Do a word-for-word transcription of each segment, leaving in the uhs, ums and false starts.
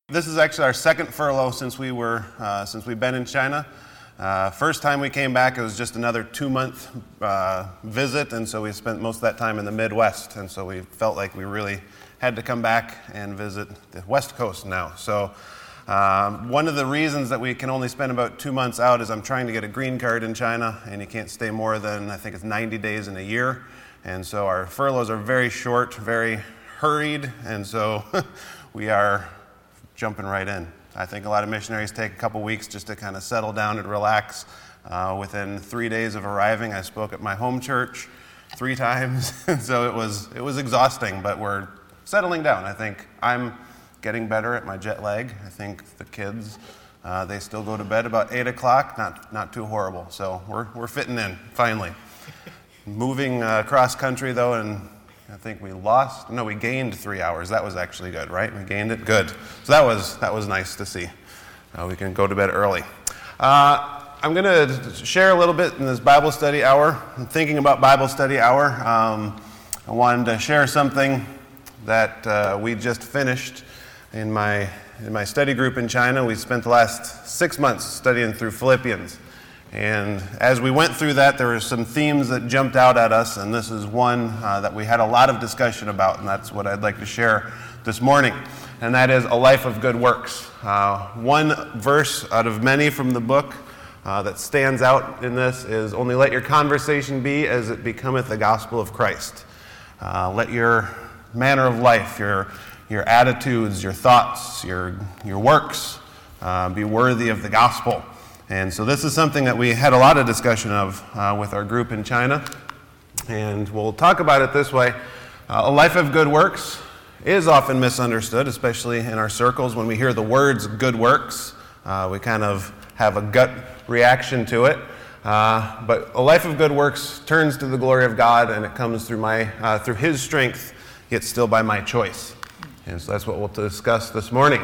This is actually our second furlough since we were uh, since we've been in China. Uh, first time we came back, it was just another two-month uh, visit, and so we spent most of that time in the Midwest, and so we felt like we really had to come back and visit the West Coast now. So um, one of the reasons that we can only spend about two months out is I'm trying to get a green card in China, and you can't stay more than, I think it's ninety days in a year, and so our furloughs are very short, very hurried, and so we are jumping right in. I think a lot of missionaries take a couple weeks just to kind of settle down and relax. Uh, within three days of arriving, I spoke at my home church three times, and so it was it was exhausting, but we're settling down. I think I'm getting better at my jet lag. I think the kids, uh, they still go to bed about eight o'clock, not not too horrible. So we're we're fitting in, finally. Moving uh, cross country, though, and I think we lost, no, we gained three hours. That was actually good, right? We gained it? Good. So that was that was nice to see. Uh, we can go to bed early. Uh, I'm going to share a little bit in this Bible study hour. I'm thinking about Bible study hour. Um, I wanted to share something that uh, we just finished in my in my study group in China. We spent the last six months studying through Philippians. And as we went through that, there were some themes that jumped out at us, and this is one uh, that we had a lot of discussion about, and that's what I'd like to share this morning, and that is a life of good works. Uh, one verse out of many from the book uh, that stands out in this is, "Only let your conversation be as it becometh the gospel of Christ." Uh, let your manner of life, your your attitudes, your thoughts, your your works uh, be worthy of the gospel. And so this is something that we had a lot of discussion of uh, with our group in China. And we'll talk about it this way. Uh, a life of good works is often misunderstood, especially in our circles. When we hear the words good works, uh, we kind of have a gut reaction to it. Uh, but a life of good works turns to the glory of God, and it comes through my uh, through His strength, yet still by my choice. And so that's what we'll discuss this morning.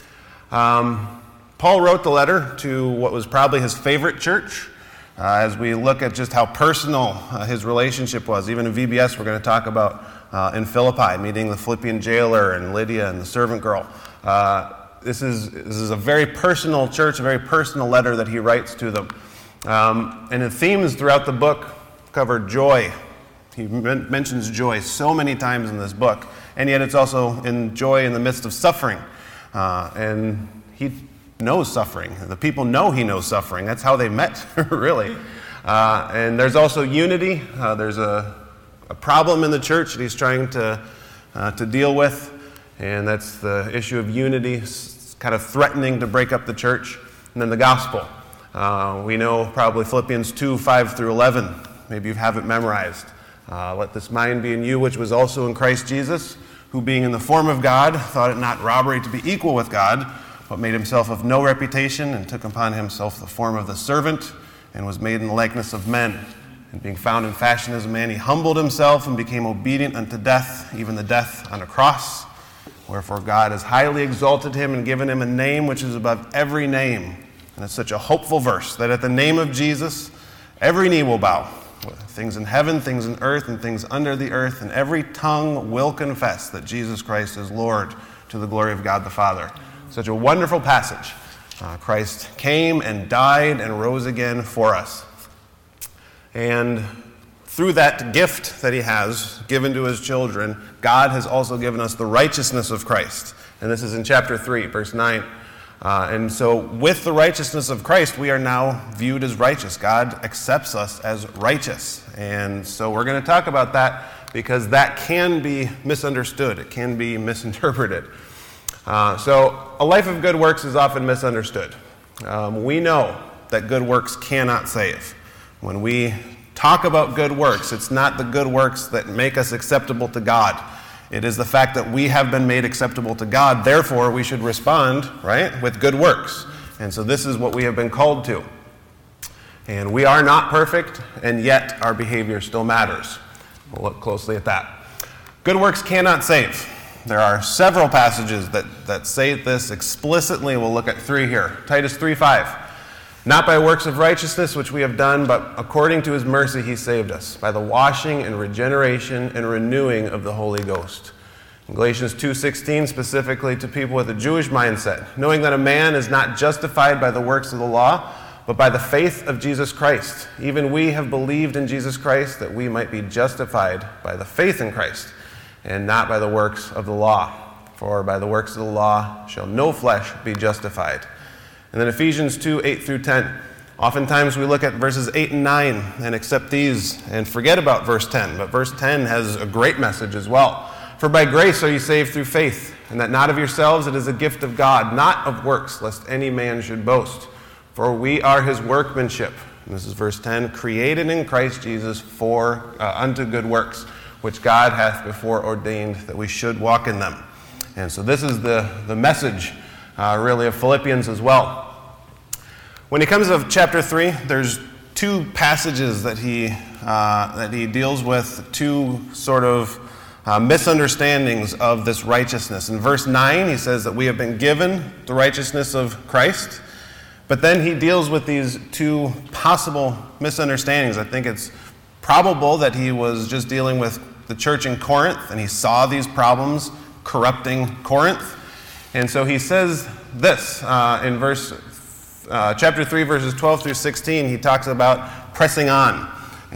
Um, Paul wrote the letter to what was probably his favorite church. Uh, as we look at just how personal uh, his relationship was, even in V B S, we're going to talk about uh, in Philippi, meeting the Philippian jailer and Lydia and the servant girl. Uh, this is this is a very personal church, a very personal letter that he writes to them. Um, and the themes throughout the book cover joy. He men- mentions joy so many times in this book, and yet it's also in joy in the midst of suffering. Uh, and he knows suffering. The people know he knows suffering. That's how they met, really. Uh, and there's also unity. Uh, there's a, a problem in the church that he's trying to uh, to deal with, and that's the issue of unity, it's kind of threatening to break up the church. And then the gospel. Uh, we know probably Philippians two, five through eleven. Maybe you have it memorized. Uh, Let this mind be in you, which was also in Christ Jesus, who being in the form of God, thought it not robbery to be equal with God, but made himself of no reputation, and took upon himself the form of the servant, and was made in the likeness of men. And being found in fashion as a man, he humbled himself and became obedient unto death, even the death on a cross. Wherefore God has highly exalted him and given him a name which is above every name. And it's such a hopeful verse that at the name of Jesus, every knee will bow. Things in heaven, things in earth, and things under the earth, and every tongue will confess that Jesus Christ is Lord, to the glory of God the Father. Such a wonderful passage. Uh, Christ came and died and rose again for us. And through that gift that he has given to his children, God has also given us the righteousness of Christ. And this is in chapter three, verse nine. Uh, and so with the righteousness of Christ, we are now viewed as righteous. God accepts us as righteous. And so we're going to talk about that because that can be misunderstood. It can be misinterpreted. Uh, so a life of good works is often misunderstood. Um, we know that good works cannot save. When we talk about good works, it's not the good works that make us acceptable to God. It is the fact that we have been made acceptable to God. Therefore, we should respond, right, with good works. And so this is what we have been called to. And we are not perfect, and yet our behavior still matters. We'll look closely at that. Good works cannot save. There are several passages that, that say this explicitly. We'll look at three here. Titus three five. Not by works of righteousness which we have done, but according to his mercy he saved us, by the washing and regeneration and renewing of the Holy Ghost. In Galatians two sixteen, specifically to people with a Jewish mindset, knowing that a man is not justified by the works of the law, but by the faith of Jesus Christ. Even we have believed in Jesus Christ that we might be justified by the faith in Christ, and not by the works of the law. For by the works of the law shall no flesh be justified. And then Ephesians two, eight through ten. Oftentimes we look at verses eight and nine and accept these and forget about verse ten. But verse ten has a great message as well. For by grace are you saved through faith, and that not of yourselves, it is a gift of God, not of works, lest any man should boast. For we are his workmanship, and this is verse ten, created in Christ Jesus for uh, unto good works, which God hath before ordained that we should walk in them. And so this is the, the message uh, really of Philippians as well. When it comes to chapter three, there's two passages that he, uh, that he deals with, two sort of Uh, misunderstandings of this righteousness. In verse nine, he says that we have been given the righteousness of Christ, but then he deals with these two possible misunderstandings. I think it's probable that he was just dealing with the church in Corinth, and he saw these problems corrupting Corinth. And so he says this uh, in verse uh, chapter three, verses twelve through sixteen. He talks about pressing on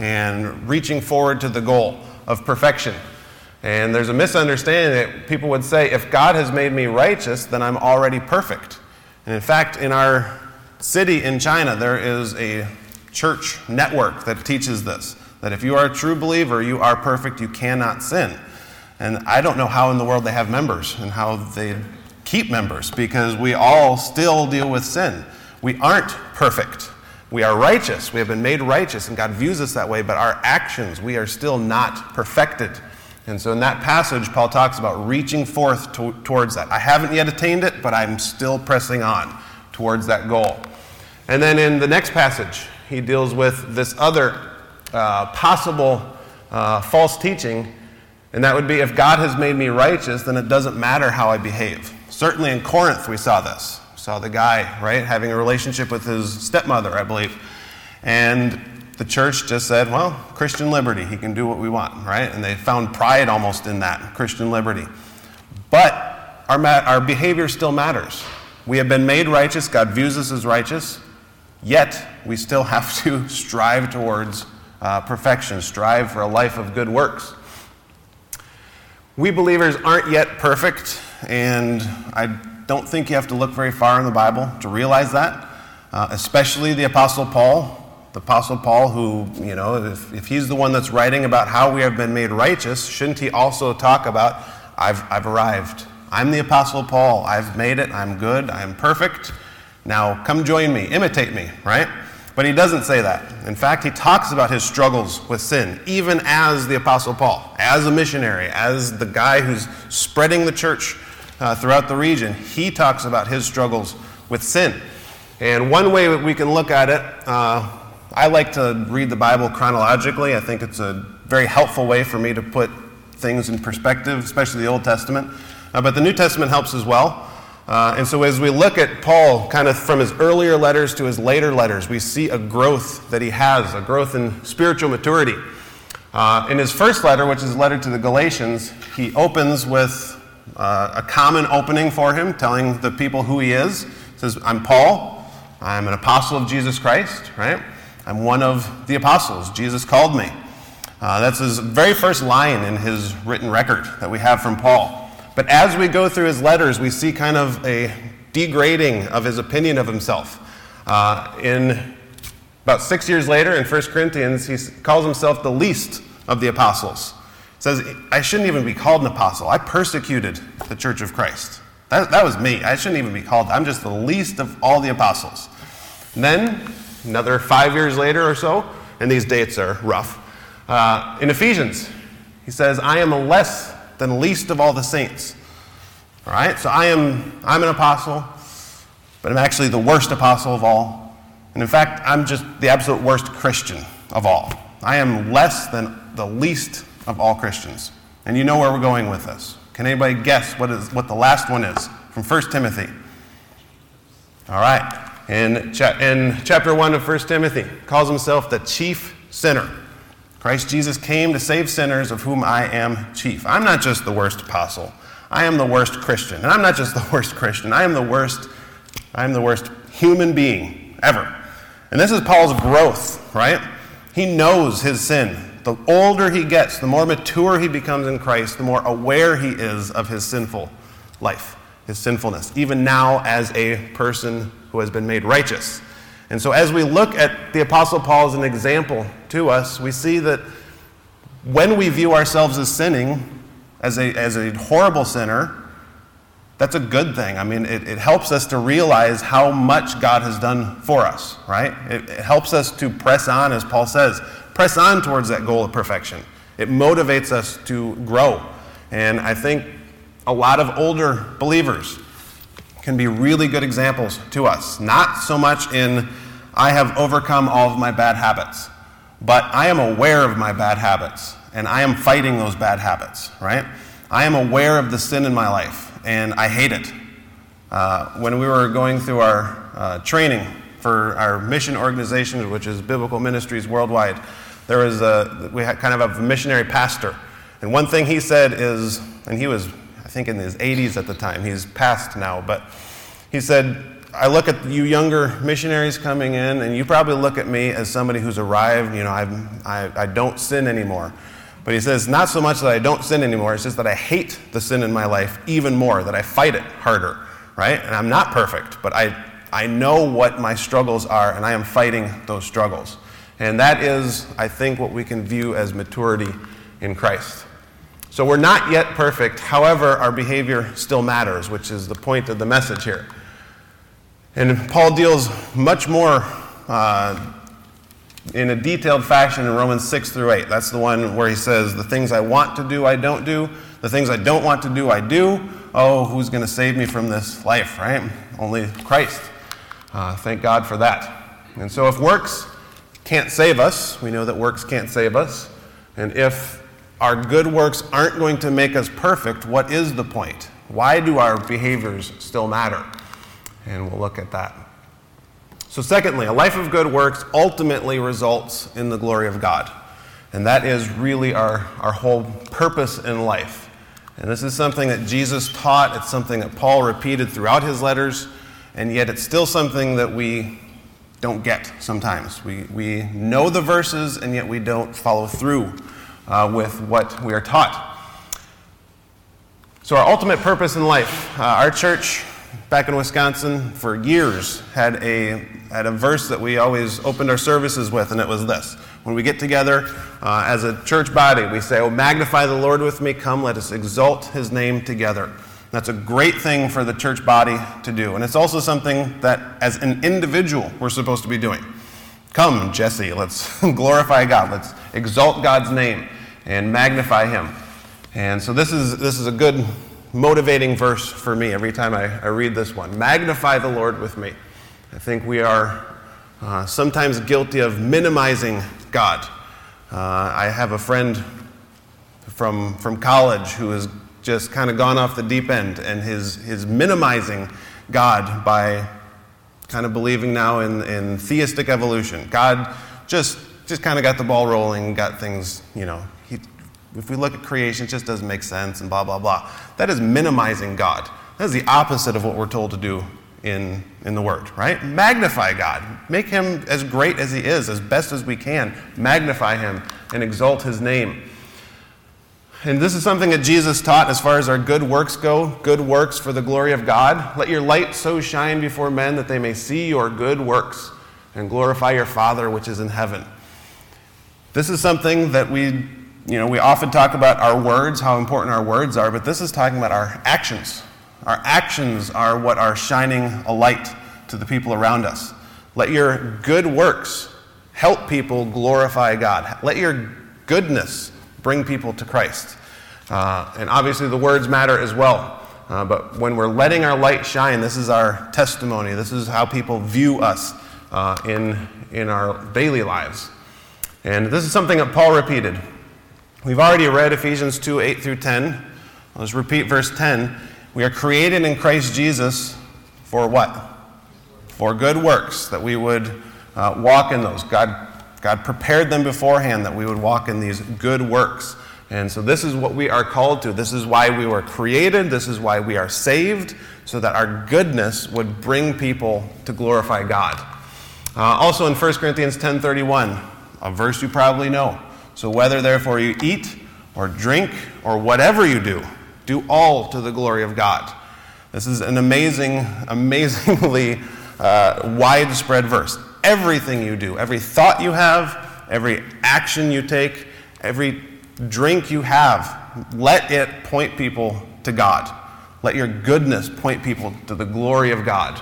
and reaching forward to the goal of perfection. And there's a misunderstanding that people would say, if God has made me righteous, then I'm already perfect. And in fact, in our city in China, there is a church network that teaches this, that if you are a true believer, you are perfect, you cannot sin. And I don't know how in the world they have members and how they keep members, because we all still deal with sin. We aren't perfect. We are righteous. We have been made righteous, and God views us that way, but our actions, we are still not perfected. And so in that passage, Paul talks about reaching forth to, towards that. I haven't yet attained it, but I'm still pressing on towards that goal. And then in the next passage, he deals with this other uh, possible uh, false teaching, and that would be, if God has made me righteous, then it doesn't matter how I behave. Certainly in Corinth, we saw this. We saw the guy, right, having a relationship with his stepmother, I believe. And the church just said, well, Christian liberty, he can do what we want, right? And they found pride almost in that, Christian liberty. But our, ma- our behavior still matters. We have been made righteous. God views us as righteous. Yet, we still have to strive towards uh, perfection, strive for a life of good works. We believers aren't yet perfect, and I don't think you have to look very far in the Bible to realize that, uh, especially the Apostle Paul. The Apostle Paul, who, you know, if, if he's the one that's writing about how we have been made righteous, shouldn't he also talk about, I've, I've arrived. I'm the Apostle Paul. I've made it. I'm good. I'm perfect. Now come join me. Imitate me, right? But he doesn't say that. In fact, he talks about his struggles with sin, even as the Apostle Paul, as a missionary, as the guy who's spreading the church uh, throughout the region. He talks about his struggles with sin. And one way that we can look at it, uh, I like to read the Bible chronologically. I think it's a very helpful way for me to put things in perspective, especially the Old Testament. Uh, but the New Testament helps as well. Uh, and so as we look at Paul, kind of from his earlier letters to his later letters, we see a growth that he has, a growth in spiritual maturity. Uh, in his first letter, which is a letter to the Galatians, he opens with uh, a common opening for him, telling the people who he is. He says, I'm Paul. I'm an apostle of Jesus Christ, right? I'm one of the apostles. Jesus called me. Uh, that's his very first line in his written record that we have from Paul. But as we go through his letters, we see kind of a degrading of his opinion of himself. Uh, in about six years later, in First Corinthians, he calls himself the least of the apostles. He says, I shouldn't even be called an apostle. I persecuted the church of Christ. That, that was me. I shouldn't even be called. I'm just the least of all the apostles. And then, another five years later or so, and these dates are rough, uh, in Ephesians, he says, I am a less than least of all the saints. All right, so I am, I'm an apostle, but I'm actually the worst apostle of all. And in fact, I'm just the absolute worst Christian of all. I am less than the least of all Christians. And you know where we're going with this. Can anybody guess what is what the last one is from First Timothy? All right. In, cha- in chapter one of First Timothy, calls himself the chief sinner. Christ Jesus came to save sinners, of whom I am chief. I'm not just the worst apostle. I am the worst Christian. And I'm not just the worst Christian. I am the worst, I am the worst human being ever. And this is Paul's growth, right? He knows his sin. The older he gets, the more mature he becomes in Christ, the more aware he is of his sinful life, his sinfulness, even now as a person who has been made righteous. And so as we look at the Apostle Paul as an example to us, we see that when we view ourselves as sinning, as a, as a horrible sinner, that's a good thing. I mean, it, it helps us to realize how much God has done for us, right? It, it helps us to press on, as Paul says, press on towards that goal of perfection. It motivates us to grow. And I think a lot of older believers can be really good examples to us. Not so much in, I have overcome all of my bad habits, but I am aware of my bad habits, and I am fighting those bad habits, right? I am aware of the sin in my life, and I hate it. Uh, when we were going through our uh, training for our mission organization, which is Biblical Ministries Worldwide, there was a, we had kind of a missionary pastor. And one thing he said is, and he was, I think in his eighties at the time, he's passed now, but he said, I look at you younger missionaries coming in, and you probably look at me as somebody who's arrived, you know, I've, I, I don't sin anymore. But he says, not so much that I don't sin anymore, it's just that I hate the sin in my life even more, that I fight it harder, right? And I'm not perfect, but I, I know what my struggles are, and I am fighting those struggles. And that is, I think, what we can view as maturity in Christ. So we're not yet perfect, however, our behavior still matters, which is the point of the message here. And Paul deals much more uh, in a detailed fashion in Romans six through eight. That's the one where he says, the things I want to do, I don't do. The things I don't want to do, I do. Oh, who's going to save me from this life, right? Only Christ. Uh, thank God for that. And so if works can't save us, we know that works can't save us. And if our good works aren't going to make us perfect, what is the point? Why do our behaviors still matter? And we'll look at that. So secondly, a life of good works ultimately results in the glory of God. And that is really our, our whole purpose in life. And this is something that Jesus taught. It's something that Paul repeated throughout his letters. And yet it's still something that we don't get sometimes. We, we know the verses, and yet we don't follow through uh, with what we are taught. So our ultimate purpose in life, uh, our church back in Wisconsin for years had a had a verse that we always opened our services with, and it was this. When we get together uh, as a church body, we say, oh, magnify the Lord with me, come, let us exalt his name together. That's a great thing for the church body to do. And it's also something that as an individual we're supposed to be doing. Come, Jesse, let's glorify God. Let's exalt God's name and magnify him. And so this is this is a good motivating verse for me every time I, I read this one. Magnify the Lord with me. I think we are uh, sometimes guilty of minimizing God. Uh, I have a friend from from college who has just kind of gone off the deep end, and his his minimizing God by kind of believing now in, in theistic evolution. God just just kind of got the ball rolling, got things, you know, he, if we look at creation, it just doesn't make sense and blah, blah, blah. That is minimizing God. That is the opposite of what we're told to do in, in the Word, right? Magnify God. Make him as great as he is, as best as we can. Magnify him and exalt his name. And this is something that Jesus taught as far as our good works go, good works for the glory of God. Let your light so shine before men that they may see your good works and glorify your Father which is in heaven. This is something that we, you know, we often talk about our words, how important our words are, but this is talking about our actions. Our actions are what are shining a light to the people around us. Let your good works help people glorify God. Let your goodness bring people to Christ. Uh, and obviously the words matter as well. Uh, but when we're letting our light shine, this is our testimony. This is how people view us uh, in, in our daily lives. And this is something that Paul repeated. We've already read Ephesians two, eight through ten. Let's repeat verse ten. We are created in Christ Jesus for what? For good works, that we would uh, walk in those. God, God prepared them beforehand that we would walk in these good works. And so this is what we are called to. This is why we were created. This is why we are saved, so that our goodness would bring people to glorify God. Uh, also in First Corinthians ten thirty-one, a verse you probably know. So whether therefore you eat or drink or whatever you do, do all to the glory of God. This is an amazing, amazingly uh, widespread verse. Everything you do, every thought you have, every action you take, every drink you have, let it point people to God. Let your goodness point people to the glory of God.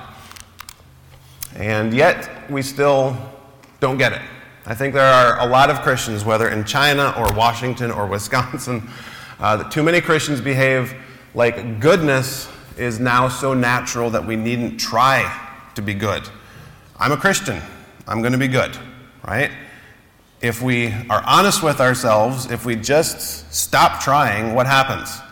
And yet, we still don't get it. I think there are a lot of Christians, whether in China or Washington or Wisconsin, uh, that too many Christians behave like goodness is now so natural that we needn't try to be good. I'm a Christian. I'm going to be good, right? If we are honest with ourselves, if we just stop trying, what happens?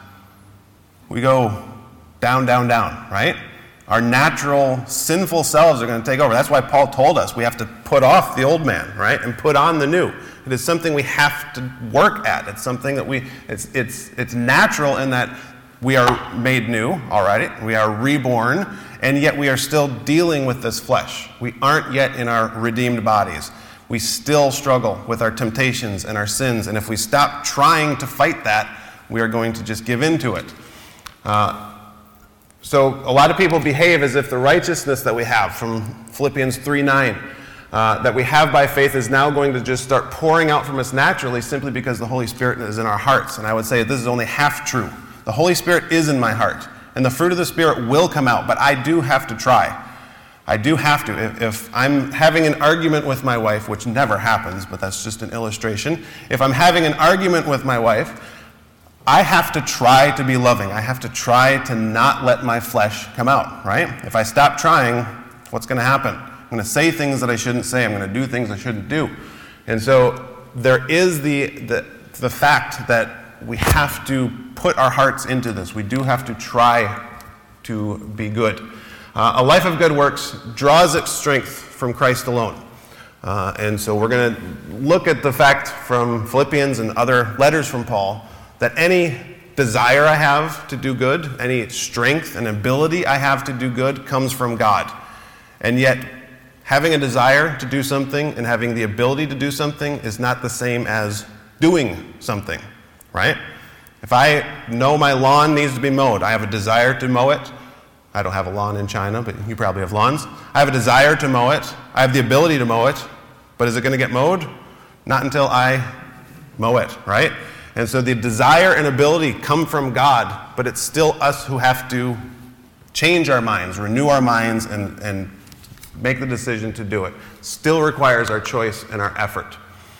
We go down, down, down, right? Our natural sinful selves are going to take over. That's why Paul told us we have to put off the old man, right? And put on the new. It is something we have to work at. It's something that we, it's, it's, it's natural in that we are made new, all right? We are reborn, and yet we are still dealing with this flesh. We aren't yet in our redeemed bodies. We still struggle with our temptations and our sins, and if we stop trying to fight that, we are going to just give in to it. Uh, so a lot of people behave as if the righteousness that we have from Philippians three nine, uh, that we have by faith is now going to just start pouring out from us naturally simply because the Holy Spirit is in our hearts. And I would say this is only half true. The Holy Spirit is in my heart, and the fruit of the Spirit will come out, but I do have to try. I do have to. If, if I'm having an argument with my wife, which never happens, but that's just an illustration. If I'm having an argument with my wife, I have to try to be loving. I have to try to not let my flesh come out, right? If I stop trying, what's going to happen? I'm going to say things that I shouldn't say. I'm going to do things I shouldn't do. And so there is the, the, the fact that we have to put our hearts into this. We do have to try to be good. Uh, a life of good works draws its strength from Christ alone. Uh, and so we're going to look at the fact from Philippians and other letters from Paul that any desire I have to do good, any strength and ability I have to do good comes from God. And yet, having a desire to do something and having the ability to do something is not the same as doing something, right? If I know my lawn needs to be mowed, I have a desire to mow it. I don't have a lawn in China, but you probably have lawns. I have a desire to mow it. I have the ability to mow it, but is it going to get mowed? Not until I mow it, right? And so the desire and ability come from God, but it's still us who have to change our minds, renew our minds, and, and make the decision to do it. Still requires our choice and our effort.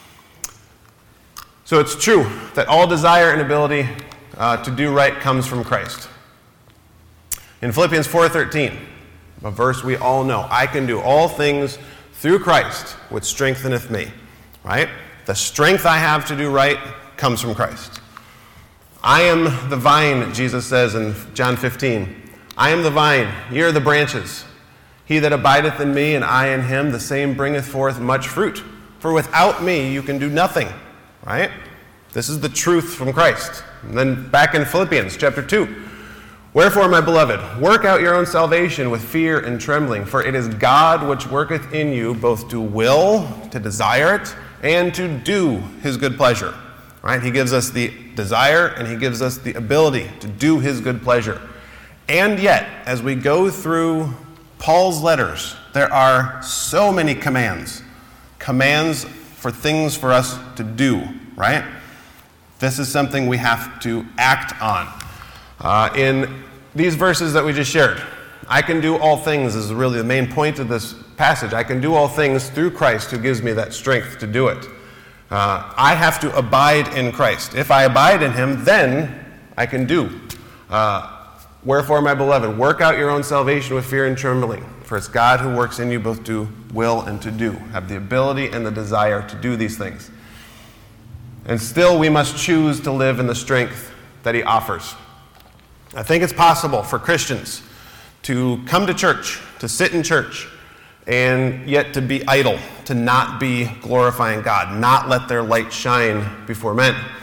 So it's true that all desire and ability uh, to do right comes from Christ. In Philippians four thirteen, a verse we all know, I can do all things through Christ, which strengtheneth me. Right? The strength I have to do right comes from Christ. I am the vine, Jesus says in John fifteen. I am the vine, ye are the branches. He that abideth in me, and I in him, the same bringeth forth much fruit. For without me you can do nothing. Right? This is the truth from Christ. And then back in Philippians chapter two. Wherefore, my beloved, work out your own salvation with fear and trembling, for it is God which worketh in you both to will, to desire it, and to do his good pleasure. Right? He gives us the desire and he gives us the ability to do his good pleasure. And yet, as we go through Paul's letters, there are so many commands. Commands for things for us to do, right? This is something we have to act on. Uh, in these verses that we just shared, I can do all things is really the main point of this passage. I can do all things through Christ who gives me that strength to do it. Uh, I have to abide in Christ. If I abide in him, then I can do. Uh, Wherefore, my beloved, work out your own salvation with fear and trembling, for it's God who works in you both to will and to do, have the ability and the desire to do these things. And still, we must choose to live in the strength that he offers. I think it's possible for Christians to come to church, to sit in church, and yet to be idle, to not be glorifying God, not let their light shine before men.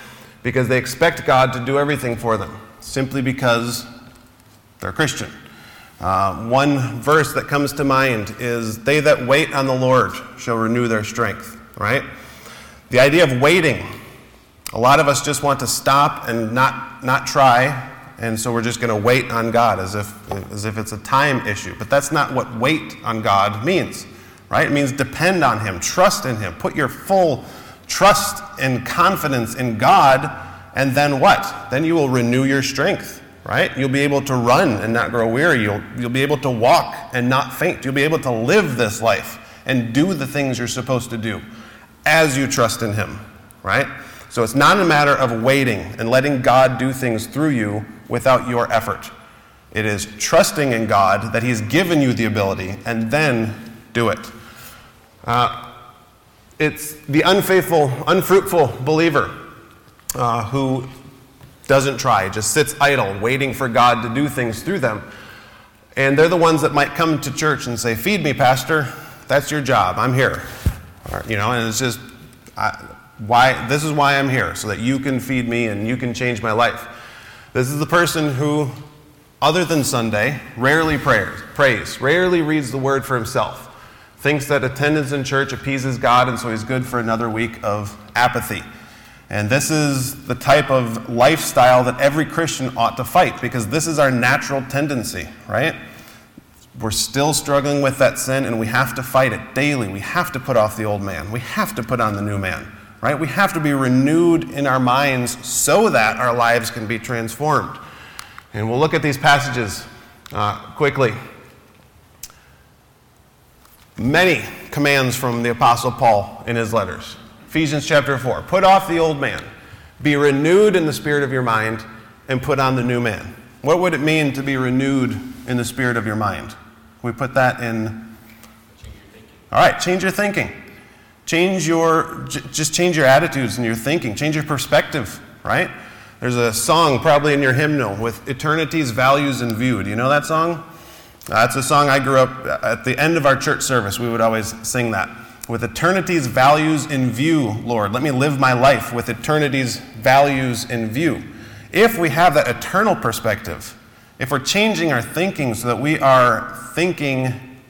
because they expect God to do everything for them, simply because they're Christian. Uh, one verse that comes to mind is, they that wait on the Lord shall renew their strength, right? The idea of waiting, a lot of us just want to stop and not, not try, and so we're just going to wait on God as if, as if it's a time issue. But that's not what wait on God means, right? It means depend on Him, trust in Him, put your full trust and confidence in God, and then what? Then you will renew your strength. Right? You'll be able to run and not grow weary. You'll, you'll be able to walk and not faint. You'll be able to live this life and do the things you're supposed to do as you trust in Him. Right? So it's not a matter of waiting and letting God do things through you without your effort. It is trusting in God that He's given you the ability, and then do it. Uh, it's the unfaithful, unfruitful believer uh, who doesn't try, just sits idle, waiting for God to do things through them. And they're the ones that might come to church and say, feed me, Pastor. That's your job. I'm here. Or, you know, and it's just, I, why? This is why I'm here, so that you can feed me and you can change my life. This is the person who, other than Sunday, rarely prays, prays, rarely reads the Word for himself, thinks that attendance in church appeases God, and so he's good for another week of apathy. And this is the type of lifestyle that every Christian ought to fight, because this is our natural tendency, right? We're still struggling with that sin, and we have to fight it daily. We have to put off the old man. We have to put on the new man, right? We have to be renewed in our minds so that our lives can be transformed. And we'll look at these passages uh, quickly. Many commands from the Apostle Paul in his letters. Ephesians chapter four, put off the old man, be renewed in the spirit of your mind, and put on the new man. What would it mean to be renewed in the spirit of your mind? We put that in... Change your thinking. All right, change your thinking. Change your, j- just change your attitudes and your thinking. Change your perspective, right? There's a song probably in your hymnal with eternity's values in view. Do you know that song? Uh, it's a song I grew up, at the end of our church service, we would always sing that. With eternity's values in view, Lord, let me live my life with eternity's values in view. If we have that eternal perspective, if we're changing our thinking so that we are thinking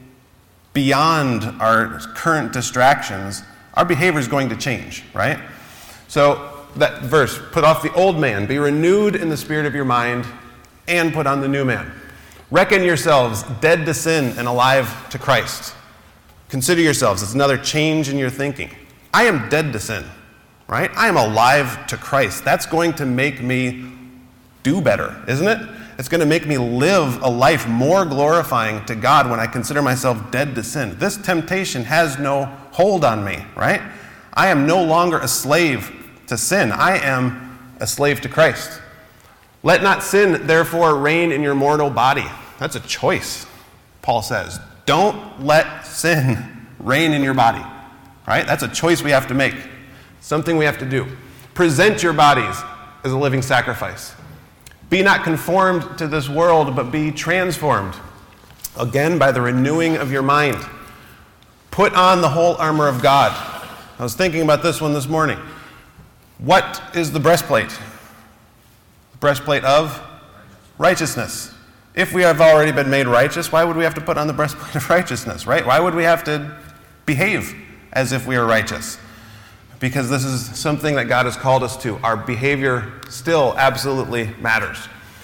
beyond our current distractions, our behavior is going to change, right? So that verse, put off the old man, be renewed in the spirit of your mind, and put on the new man. Reckon yourselves dead to sin and alive to Christ. Consider yourselves. It's another change in your thinking. I am dead to sin, right? I am alive to Christ. That's going to make me do better, isn't it? It's going to make me live a life more glorifying to God when I consider myself dead to sin. This temptation has no hold on me, right? I am no longer a slave to sin. I am a slave to Christ. Let not sin, therefore, reign in your mortal body. That's a choice, Paul says. Don't let sin reign in your body, right? That's a choice we have to make, something we have to do. Present your bodies as a living sacrifice. Be not conformed to this world, but be transformed, again, by the renewing of your mind. Put on the whole armor of God. I was thinking about this one this morning. What is the breastplate? The breastplate of righteousness. If we have already been made righteous, why would we have to put on the breastplate of righteousness, right? Why would we have to behave as if we are righteous? Because this is something that God has called us to. Our behavior still absolutely matters.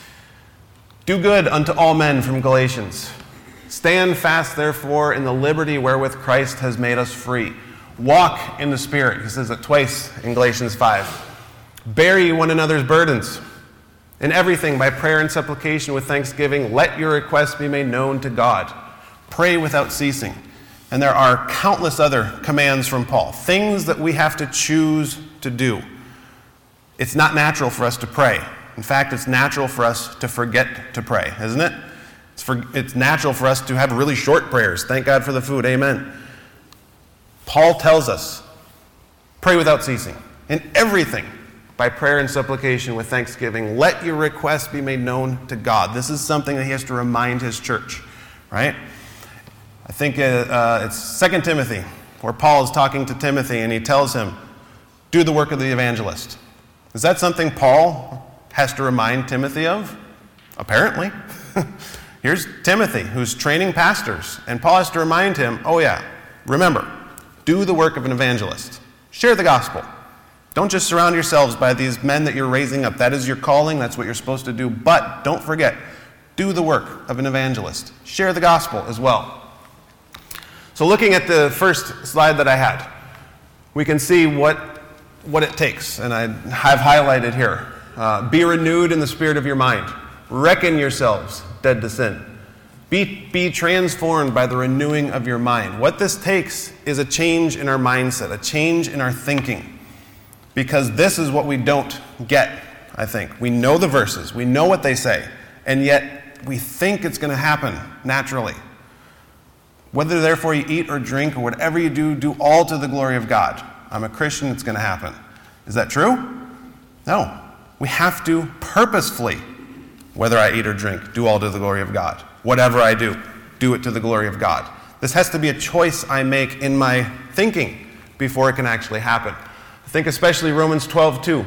Do good unto all men, from Galatians. Stand fast, therefore, in the liberty wherewith Christ has made us free. Walk in the Spirit. He says it twice in Galatians five. Bear ye one another's burdens. In everything, by prayer and supplication with thanksgiving, let your requests be made known to God. Pray without ceasing. And there are countless other commands from Paul, things that we have to choose to do. It's not natural for us to pray. In fact, it's natural for us to forget to pray, isn't it? It's, for, it's natural for us to have really short prayers. Thank God for the food. Amen. Paul tells us, pray without ceasing. In everything, by prayer and supplication with thanksgiving, let your requests be made known to God. This is something that he has to remind his church, right? I think uh, uh, it's Second Timothy, where Paul is talking to Timothy and he tells him, do the work of the evangelist. Is that something Paul has to remind Timothy of? Apparently. Here's Timothy, who's training pastors, and Paul has to remind him, oh yeah, remember, do the work of an evangelist. Share the gospel. Don't just surround yourselves by these men that you're raising up. That is your calling. That's what you're supposed to do. But don't forget, do the work of an evangelist. Share the gospel as well. So looking at the first slide that I had, we can see what, what it takes. And I have highlighted here. Uh, be renewed in the spirit of your mind. Reckon yourselves dead to sin. Be, be transformed by the renewing of your mind. What this takes is a change in our mindset, a change in our thinking. Because this is what we don't get, I think. We know the verses, we know what they say, and yet we think it's going to happen naturally. Whether therefore you eat or drink or whatever you do, do all to the glory of God. I'm a Christian, it's going to happen. Is that true? No. We have to purposefully, whether I eat or drink, do all to the glory of God. Whatever I do, do it to the glory of God. This has to be a choice I make in my thinking before it can actually happen. I think especially Romans twelve two.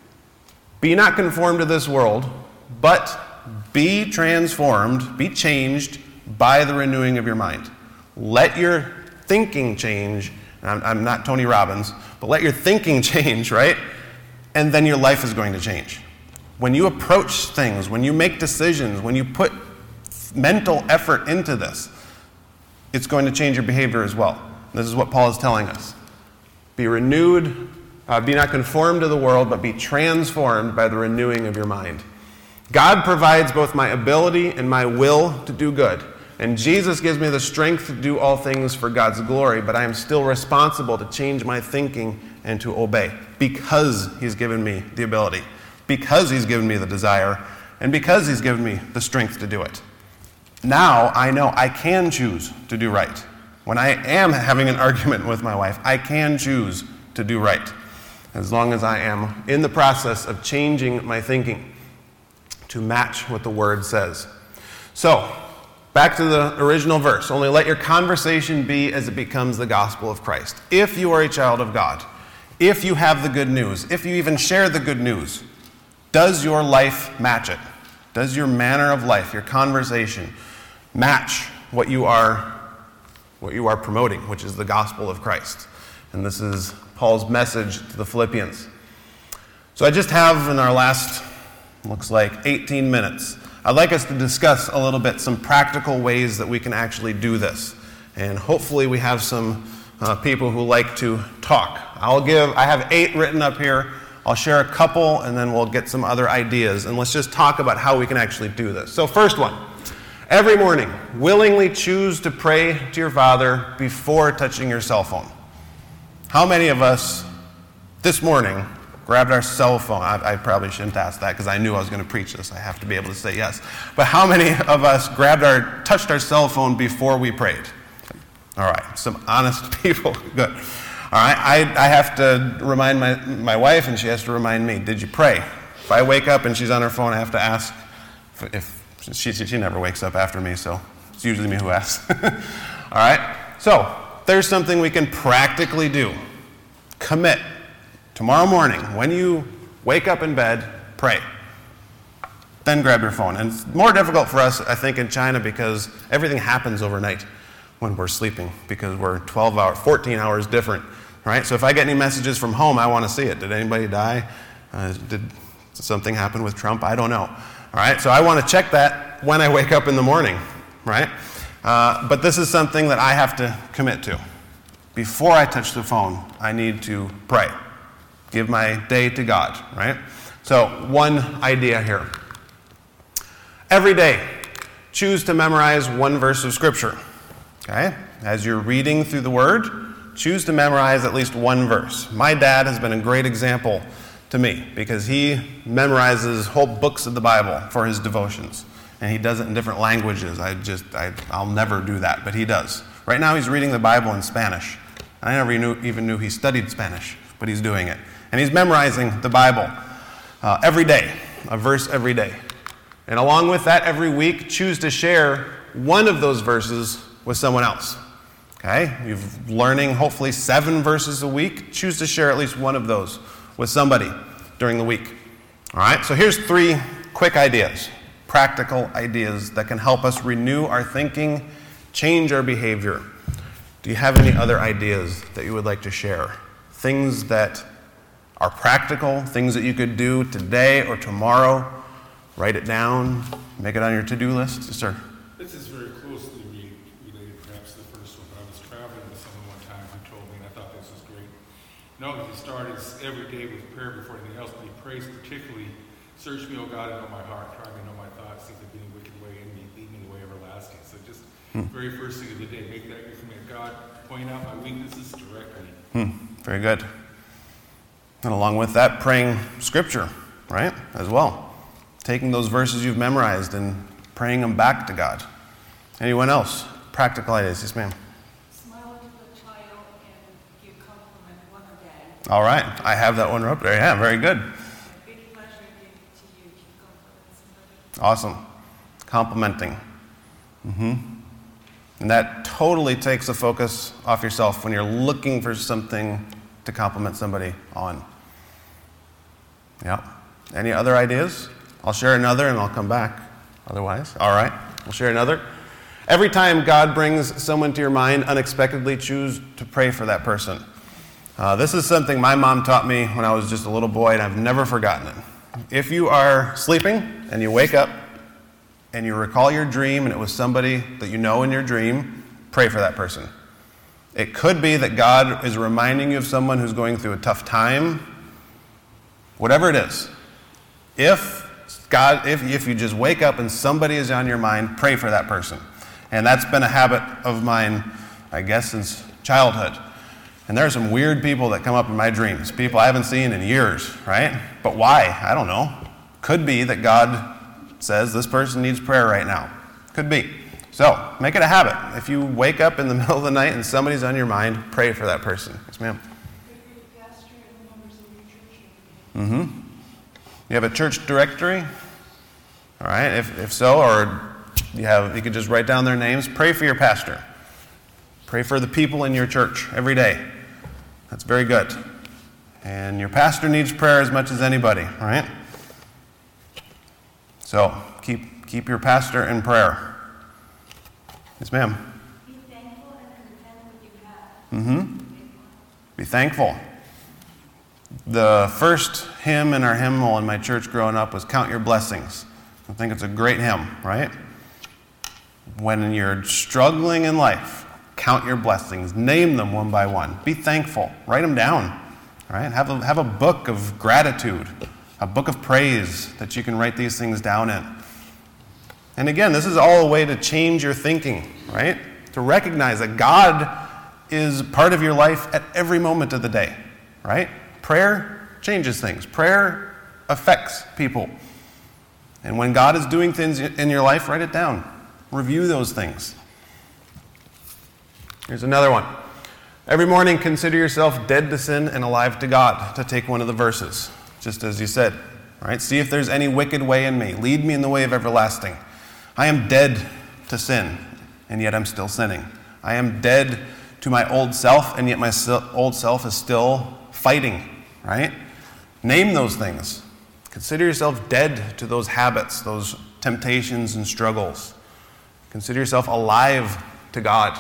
Be not conformed to this world, but be transformed, be changed by the renewing of your mind. Let your thinking change. I'm, I'm not Tony Robbins, but let your thinking change, right? And then your life is going to change. When you approach things, when you make decisions, when you put mental effort into this, it's going to change your behavior as well. This is what Paul is telling us. Be renewed, uh, be not conformed to the world, but be transformed by the renewing of your mind. God provides both my ability and my will to do good. And Jesus gives me the strength to do all things for God's glory, but I am still responsible to change my thinking and to obey because he's given me the ability, because he's given me the desire, and because he's given me the strength to do it. Now I know I can choose to do right. When I am having an argument with my wife, I can choose to do right, as long as I am in the process of changing my thinking to match what the Word says. So, back to the original verse. Only let your conversation be as it becomes the gospel of Christ. If you are a child of God, if you have the good news, if you even share the good news, does your life match it? Does your manner of life, your conversation, match what you are what you are promoting, which is the gospel of Christ? And this is Paul's message to the Philippians. So I just have in our last, looks like eighteen minutes, I'd like us to discuss a little bit some practical ways that we can actually do this. And hopefully we have some uh, people who like to talk. I'll give, I have eight written up here. I'll share a couple and then we'll get some other ideas. And let's just talk about how we can actually do this. So first one, every morning, willingly choose to pray to your Father before touching your cell phone. How many of us this morning grabbed our cell phone? I, I probably shouldn't ask that because I knew I was going to preach this. I have to be able to say yes. But how many of us grabbed our, touched our cell phone before we prayed? All right, some honest people. Good. All right, I, I have to remind my, my wife, and she has to remind me, did you pray? If I wake up and she's on her phone, I have to ask if, if she, she never wakes up after me, so it's usually me who asks. All right, so there's something we can practically do. Commit. Tomorrow morning, when you wake up in bed, pray. Then grab your phone. And it's more difficult for us, I think, in China because everything happens overnight when we're sleeping because we're twelve hours, fourteen hours different, right? So if I get any messages from home, I want to see it. Did anybody die? Uh, did something happen with Trump? I don't know. All right, so I want to check that when I wake up in the morning, right? Uh, but this is something that I have to commit to. Before I touch the phone, I need to pray. Give my day to God, right? So one idea here. Every day, choose to memorize one verse of Scripture. Okay? As you're reading through the Word, choose to memorize at least one verse. My dad has been a great example to me because he memorizes whole books of the Bible for his devotions. And he does it in different languages. I just, I, I'll never do that, but he does. Right now he's reading the Bible in Spanish. I never knew, even knew he studied Spanish, but he's doing it. And he's memorizing the Bible uh, every day, a verse every day. And along with that, every week, choose to share one of those verses with someone else. Okay? You're learning hopefully seven verses a week. Choose to share at least one of those with somebody. during the week. All right, so here's three quick ideas, practical ideas that can help us renew our thinking, change our behavior. Do you have any other ideas that you would like to share? Things that are practical, things that you could do today or tomorrow. Write it down, make it on your to-do list. Yes, sir. This is very closely related, perhaps, to the first one. I was traveling with someone one time who told me, and I thought this was great. No, he started every day with prayer before anything else, but he prays particularly, search me, O God, and know my heart. Try me, know my thoughts. See if there be any wicked way in me. Lead me in the way everlasting. So just hmm. very first thing of the day, make that your command. God, point out my weaknesses directly. Hmm. Very good. And along with that, praying scripture, right, as well. Taking those verses you've memorized and praying them back to God. Anyone else? Practical ideas. Yes, ma'am. Smile to the child and give compliment one a day. All right. I have that one up there. Yeah, very good. A big pleasure to you to compliment somebody. Awesome. Complimenting. Mm-hmm. And that totally takes the focus off yourself when you're looking for something to compliment somebody on. Yeah. Any other ideas? I'll share another and I'll come back otherwise. All right. We'll share another. Every time God brings someone to your mind, unexpectedly choose to pray for that person. Uh, this is something my mom taught me when I was just a little boy, and I've never forgotten it. If you are sleeping and you wake up and you recall your dream and it was somebody that you know in your dream, pray for that person. It could be that God is reminding you of someone who's going through a tough time. Whatever it is. If God, if, if you just wake up and somebody is on your mind, pray for that person. And that's been a habit of mine, I guess, since childhood. And there are some weird people that come up in my dreams, people I haven't seen in years, right? But why? I don't know. Could be that God says this person needs prayer right now. Could be. So, make it a habit. If you wake up in the middle of the night and somebody's on your mind, pray for that person. Yes, ma'am. Pray for your pastor and the members of your church. Mm-hmm. You have a church directory? All right, if, if so, or you have, you could just write down their names. Pray for your pastor. Pray for the people in your church every day. That's very good. And your pastor needs prayer as much as anybody, all right? So, keep, keep your pastor in prayer. Yes, ma'am. Be thankful and content what you have. Mm-hmm. Be thankful. The first hymn in our hymnal in my church growing up was Count Your Blessings. I think it's a great hymn, right? When you're struggling in life, count your blessings. Name them one by one. Be thankful. Write them down, right? Have a, have a book of gratitude, a book of praise that you can write these things down in. And again, this is all a way to change your thinking, right? To recognize that God is part of your life at every moment of the day, right? Prayer changes things. Prayer affects people. And when God is doing things in your life, write it down. Review those things. Here's another one. Every morning, consider yourself dead to sin and alive to God, to take one of the verses, just as you said. Right? See if there's any wicked way in me. Lead me in the way of everlasting. I am dead to sin, and yet I'm still sinning. I am dead to my old self, and yet my old self is still fighting. Right? Name those things. Consider yourself dead to those habits, those temptations and struggles. Consider yourself alive to God.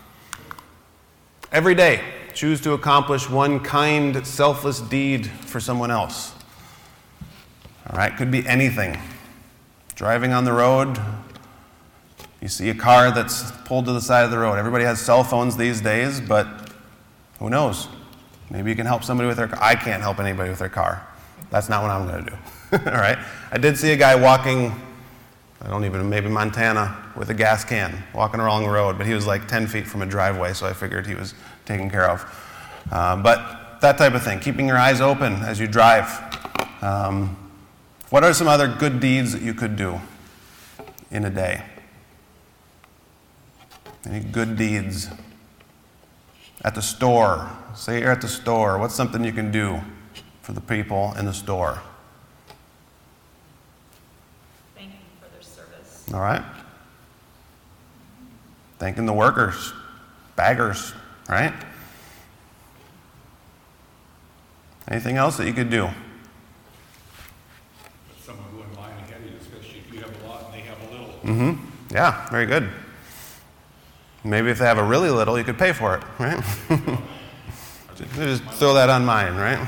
Every day, choose to accomplish one kind, selfless deed for someone else. All right, could be anything. Driving on the road, you see a car that's pulled to the side of the road. Everybody has cell phones these days, but who knows? Maybe you can help somebody with their car. I can't help anybody with their car. That's not what I'm going to do. All right? I did see a guy walking, I don't even, maybe Montana, with a gas can, walking along the road, but he was like ten feet from a driveway, so I figured he was taken care of. Uh, but that type of thing, keeping your eyes open as you drive. Um, what are some other good deeds that you could do in a day? Any good deeds? At the store. Say you're at the store. What's something you can do for the people in the store? Thank them for their service. All right. Thanking the workers, baggers, right? Anything else that you could do? Mm-hmm. Yeah, very good. Maybe if they have a really little, you could pay for it, right? Just throw that on mine, right?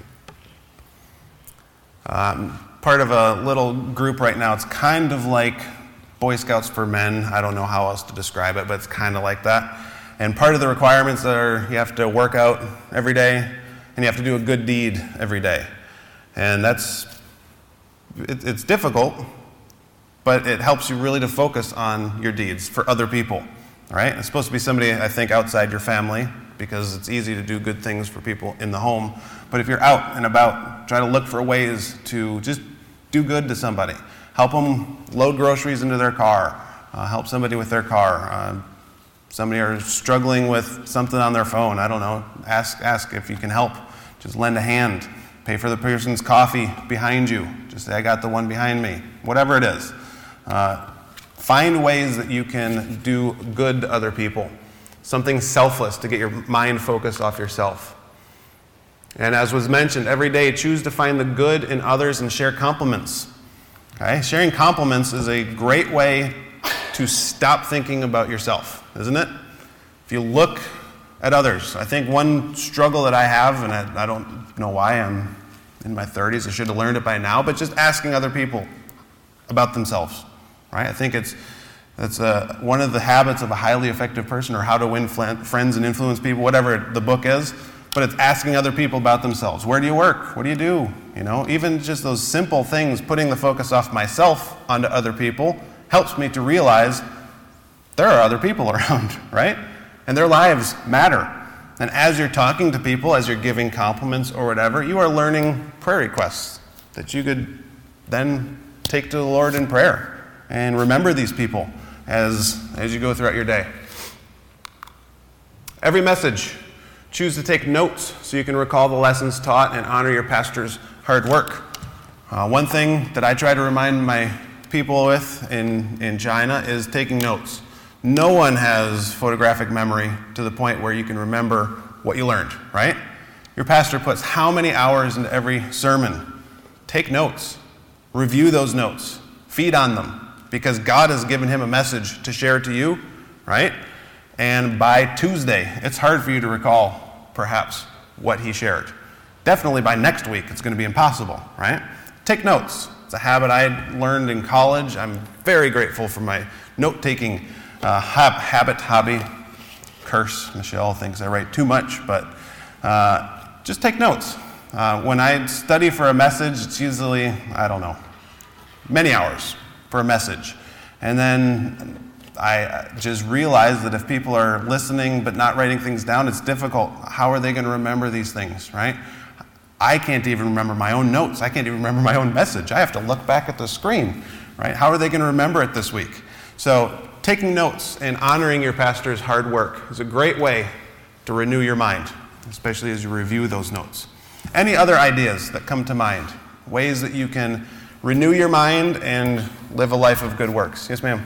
Um, part of a little group right now. It's kind of like Boy Scouts for Men. I don't know how else to describe it, but it's kind of like that. And part of the requirements are you have to work out every day, and you have to do a good deed every day. And that's, it, it's difficult, but it helps you really to focus on your deeds for other people, right? It's supposed to be somebody, I think, outside your family, because it's easy to do good things for people in the home. But if you're out and about, try to look for ways to just do good to somebody. Help them load groceries into their car. Uh, help somebody with their car. Uh, somebody are struggling with something on their phone. I don't know. Ask, ask if you can help. Just lend a hand. Pay for the person's coffee behind you. Just say, I got the one behind me. Whatever it is. Uh, find ways that you can do good to other people. Something selfless to get your mind focused off yourself. And as was mentioned, every day choose to find the good in others and share compliments. Okay? Sharing compliments is a great way to stop thinking about yourself, isn't it? If you look at others, I think one struggle that I have, and I, I don't know why, I'm in my thirties, I should have learned it by now, but just asking other people about themselves, right? I think it's That's uh, one of the habits of a highly effective person, or how to win fl- friends and influence people, whatever the book is. But it's asking other people about themselves. Where do you work? What do you do? You know, even just those simple things, putting the focus off myself onto other people, helps me to realize there are other people around, right? And their lives matter. And as you're talking to people, as you're giving compliments or whatever, you are learning prayer requests that you could then take to the Lord in prayer and remember these people as, as you go throughout your day. Every message, choose to take notes so you can recall the lessons taught and honor your pastor's hard work. Uh, one thing that I try to remind my people with in, in China is taking notes. No one has photographic memory to the point where you can remember what you learned, right? Your pastor puts how many hours into every sermon? Take notes. Review those notes. Feed on them. Because God has given him a message to share to you, right? And by Tuesday, it's hard for you to recall, perhaps, what he shared. Definitely by next week, it's going to be impossible, right? Take notes. It's a habit I learned in college. I'm very grateful for my note-taking uh, hab- habit, hobby. Curse, Michelle thinks I write too much, but uh, just take notes. Uh, when I study for a message, it's usually, I don't know, many hours for a message. And then I just realized that if people are listening but not writing things down, it's difficult. How are they going to remember these things, right? I can't even remember my own notes. I can't even remember my own message. I have to look back at the screen, right? How are they going to remember it this week? So taking notes and honoring your pastor's hard work is a great way to renew your mind, especially as you review those notes. Any other ideas that come to mind? Ways that you can renew your mind and live a life of good works? Yes, ma'am.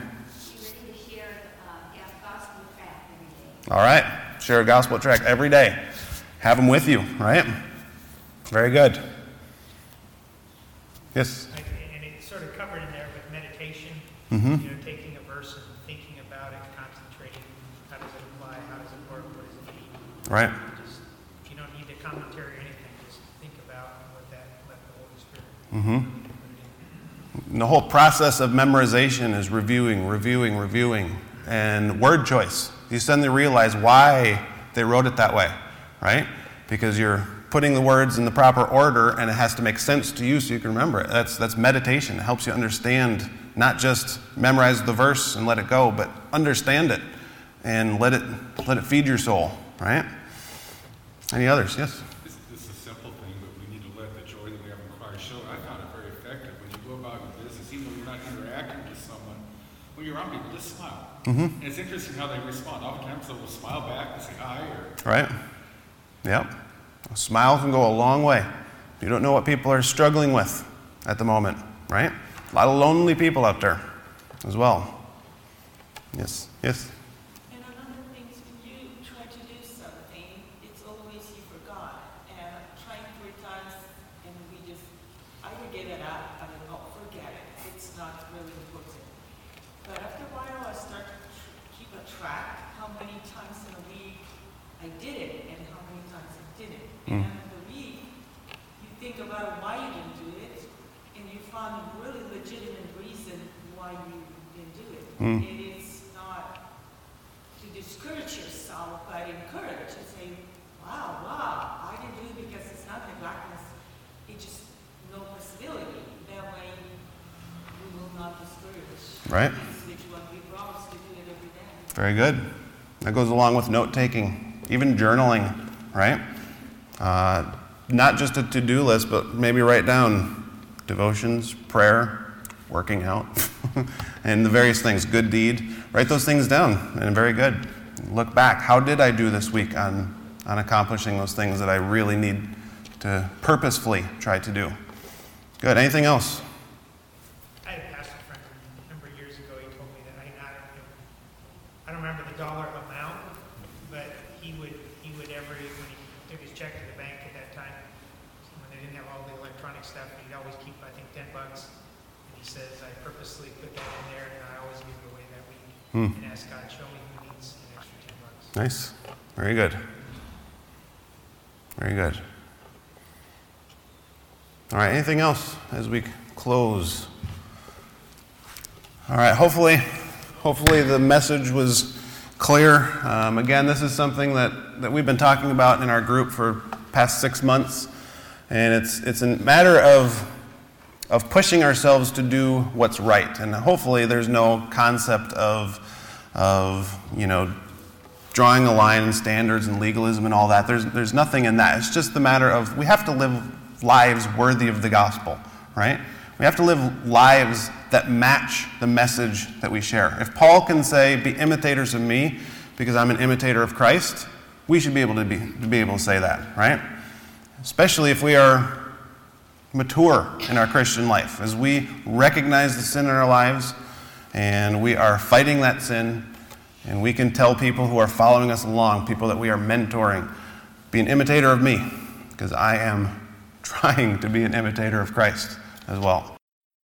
All right. Share a gospel tract every day. Have them with you, right? Very good. Yes? And it's sort of covered in there with meditation, Mm-hmm. you know, taking a verse and thinking about it, concentrating. How does it apply? How does it work? What does it mean? Right. Just, you don't need a commentary or anything. Just think about what that, let the Holy Spirit Mm-hmm. put it in. And the whole process of memorization is reviewing, reviewing, reviewing, and word choice. You suddenly realize why they wrote it that way, right? Because you're putting the words in the proper order, and it has to make sense to you so you can remember it. That's that's meditation. It helps you understand, not just memorize the verse and let it go, but understand it and let it let it feed your soul, right? Any others? Yes? This, this is a simple thing, but we need to let the joy that we have in Christ show. I found it very effective. When you go about your business, even though you're not interacting with someone, when you're around people, just smile. Mm-hmm. And it's interesting how they respond. Oftentimes they'll smile back and say hi, or Right? Yep. A smile can go a long way. You don't know what people are struggling with at the moment, right? A lot of lonely people out there as well. Yes, yes. And another thing is when you try to do something, it's always you forgot. And trying three times, and we just either get it up and then oh, forget it. It's not really important. But after a while, I started to tr- keep a track how many times in a week I did it and how many times I didn't. Mm. And after the week, you think about why you didn't do it, and you found a really legitimate reason why you didn't do it. Mm. It is not to discourage yourself, but encourage and say, wow, wow, I didn't do it because it's not neglectness, it's just no possibility. That way, we will not discourage. Right. Which one we promise to do it every day. Very good. That goes along with note-taking, even journaling, right? Uh, not just a to-do list, but maybe write down devotions, prayer, working out, and the various things, good deed. Write those things down, and very good. Look back. How did I do this week on, on accomplishing those things that I really need to purposefully try to do? Good. Anything else? I had a pastor friend a number of years ago, he told me that, I, I don't, I don't remember the dollar amount, but he would, he would every, when he took his check to the bank at that time, when they didn't have all the electronic stuff, he'd always keep, I think, ten bucks. And he says, I purposely put that in there, and I always give it away that week. Hmm. And ask God, show me who needs an extra ten bucks. Nice. Very good. Very good. All right, anything else as we close? All right, hopefully, hopefully the message was clear. Um, again, this is something that, that we've been talking about in our group for past six months, and it's it's a matter of of pushing ourselves to do what's right. And hopefully there's no concept of of you know drawing a line and standards and legalism and all that. There's there's nothing in that. It's just the matter of we have to live lives worthy of the gospel, right? We have to live lives that match the message that we share. If Paul can say, be imitators of me because I'm an imitator of Christ, we should be able to be, to be able to say that, right? Especially if we are mature in our Christian life, as we recognize the sin in our lives and we are fighting that sin, and we can tell people who are following us along, people that we are mentoring, be an imitator of me because I am trying to be an imitator of Christ as well.